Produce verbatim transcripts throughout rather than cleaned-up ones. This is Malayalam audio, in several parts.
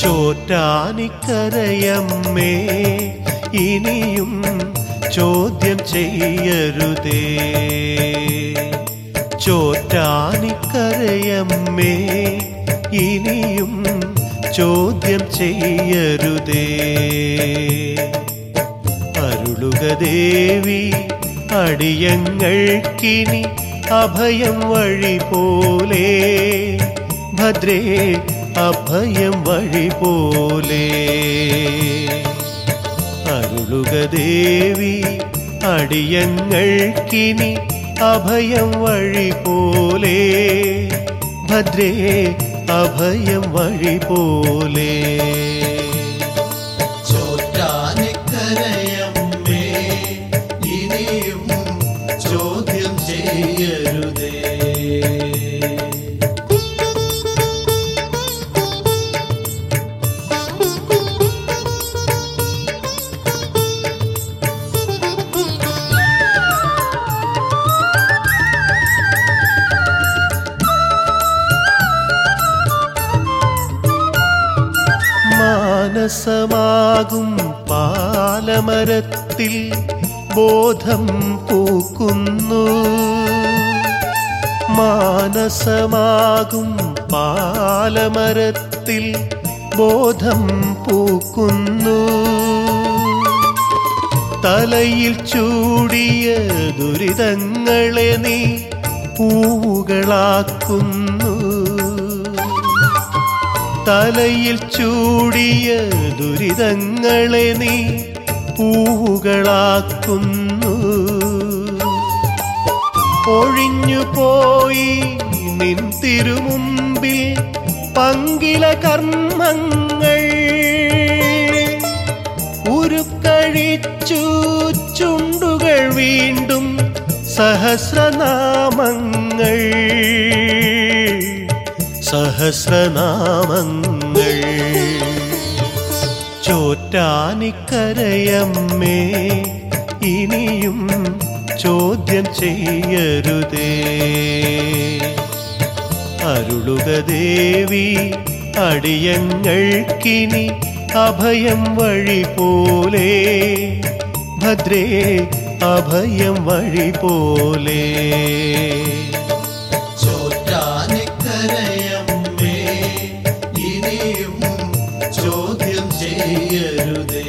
ചോറ്റാനിക്കരയമ്മേ ഇനിയും ചോദ്യം ചെയ്യരുതേ. ചോറ്റാനിക്കരയമ്മേ ഇനിയും ചോദ്യം ചെയ്യരുതേ. അരുളുക ദേവി അടിയങ്ങൾക്കിനി അഭയം വഴി പോലെ. ഭദ്രേ അഭയം വഴി പോലെ. അരുളുക ദേവി അടിയങ്ങൾക്കിനി അഭയം വഴി പോലെ. ഭദ്രേ അഭയം വഴി പോലെ. ചോറ്റാനിക്കരയമ്മേ ഇനിയും ചോദ്യം ചെയ്യരുതേ. മാനസമാകും പാലമരത്തിൽ ബോധം പൂക്കുന്നു. മാനസമാകും പാലമരത്തിൽ ബോധം പൂക്കുന്നു. തലയിൽ ചൂടിയ ദുരിതങ്ങളെ നീ പൂവുകളാക്കുന്നു. തലയിൽ ചൂടിയ ദുരിതങ്ങളെ നീ പൂവുകളാക്കുന്നു. ഒഴിഞ്ഞു പോയി നിൻ തിരുമുമ്പിൽ പങ്കില കർമ്മങ്ങൾ. ഉരുക്കഴിച്ചു ചുണ്ടുകൾ വീണ്ടും സഹസ്രനാമങ്ങൾ. സഹസ്രനാമങ്ങൾ. ചോറ്റാനിക്കരയമ്മേ ഇനിയും ചോദ്യം ചെയ്യരുതേ. അരുളുക ദേവി അടിയങ്ങൾക്കിനി അഭയം വഴി പോലെ. ഭദ്രേ അഭയം വഴി പോലെ. ചോറ്റാനിക്കരയമ്മേ ഇനിയും ചോദ്യം ചെയ്യരുതേ.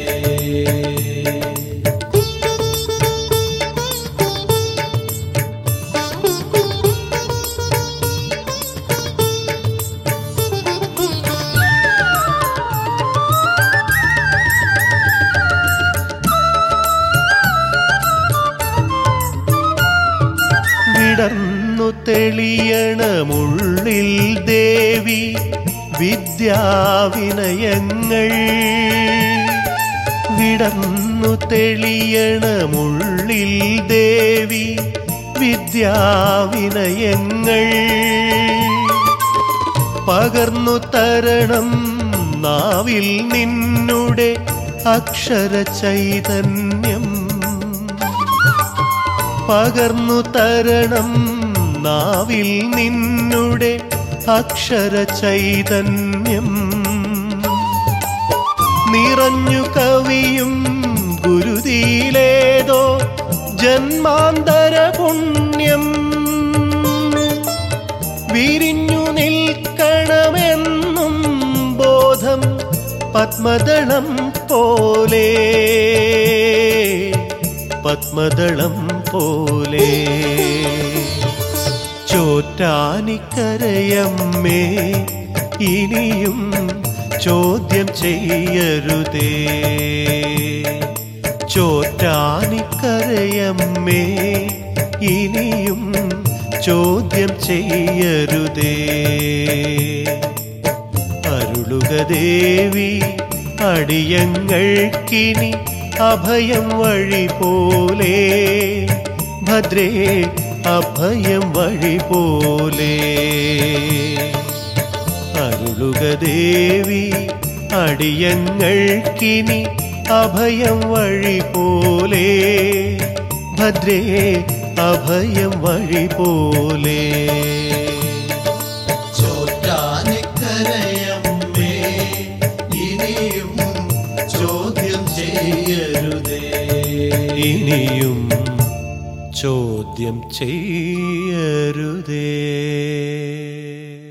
വിടർന്നു തെളിയണമുള്ളിൽ ദേവി വിദ്യാവിനയങ്ങൾ. വിടർന്നു തെളിയണമുള്ളിൽ ദേവി വിദ്യാവിനയങ്ങൾ. പകർന്നു തരണം നാവിൽ നിന്നുടെ അക്ഷര ചൈതന്യം. പകർന്നു തരണം നാവിൽ നിന്നുടെ അക്ഷര ചൈതന്യം. നിറഞ്ഞു കവിയും ഗുരുതിയിലേതോ ജന്മാന്തര പുണ്യം. വിരിഞ്ഞു നിൽക്കണമെന്നും ബോധം പത്മദളം പോലെ. പത്മദളം പോലെ. ചോറ്റാനിക്കരയമ്മേ ഇനിയും ചോദ്യം ചെയ്യരുതേ. ചോറ്റാനിക്കരയമ്മേ ഇനിയും ചോദ്യം ചെയ്യരുതേ. അരുളുക ദേവി അടിയങ്ങൾക്കിനി അഭയം വഴി പോലെ. ഭദ്രേ അഭയം വഴി പോലെ. അരുളുക ദേവി അടിയങ്ങൾക്കിനി അഭയം വഴി പോലെ. ഭദ്രേ അഭയം വഴി പോലെ. ചോറ്റാനിക്കരയമ്മേ ഇനിയും ചോദ്യം ചെയ്യരുതേ.